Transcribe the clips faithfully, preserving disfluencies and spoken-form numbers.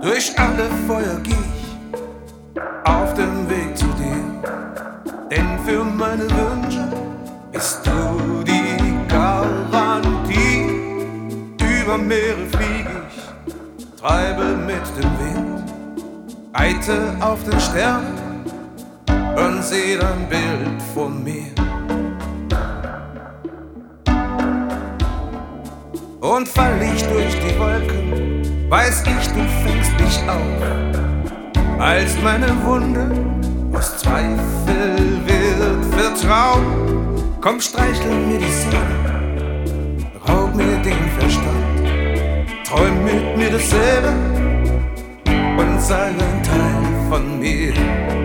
Durch alle Feuer geh ich auf dem Weg zu dir, denn für meine Wünsche bist du die Garantie. Über Meere flieg ich, treibe mit dem Wind, reite auf den Sternen und seh dein Bild von mir. Und fall ich durch die Wolken, weiß ich, du fängst mich auf. Als meine Wunde aus Zweifel wird Vertrauen, komm, streichel mir die Seele, raub mir den Verstand, träum mit mir dasselbe und sei ein Teil von mir.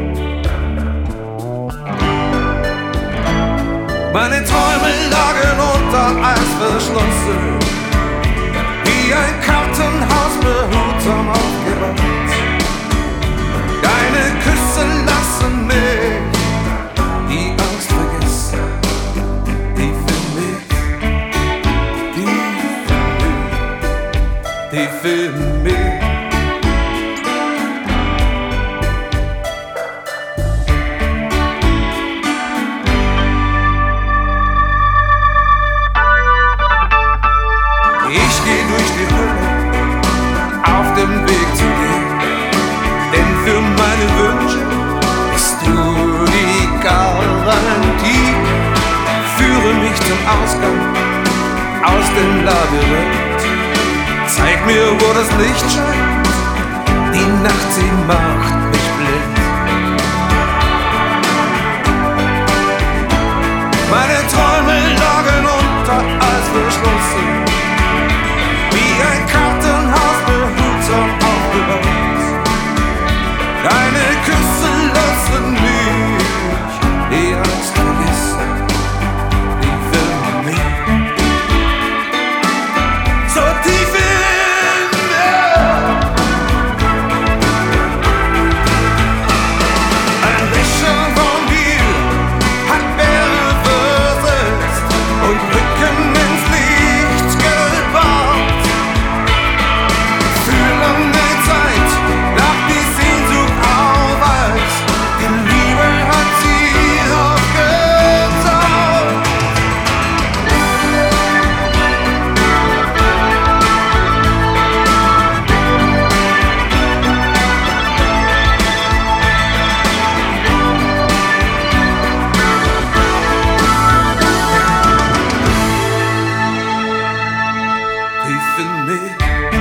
Meine Träume lagen unter Eis verschlossen, wie ein Kartenhaus behutsam aufgebaut. Deine Küsse lassen mich die Angst vergessen, die für mich, die für mich, die für mich. Ich geh durch die Hölle auf dem Weg zu dir, denn für meine Wünsche bist du die Garantie. Führe mich zum Ausgang aus dem Labyrinth, zeig mir, wo das Licht scheint, die Nacht, sie macht mich blind. Meine Träume lagen unter Eis verschlossen, wie ein Kartenhaus behutsam aufgebaut. Deine Küsse lassen mich die Angst vergessen, die für mich so tief in mir. Ein Lächeln von dir hat Berge versetzt und Rücken ins Licht gebracht. Für lange Zeit lag die Sehnsucht auf Eis, die Liebe hat sie aufgetaucht. Tief in mir.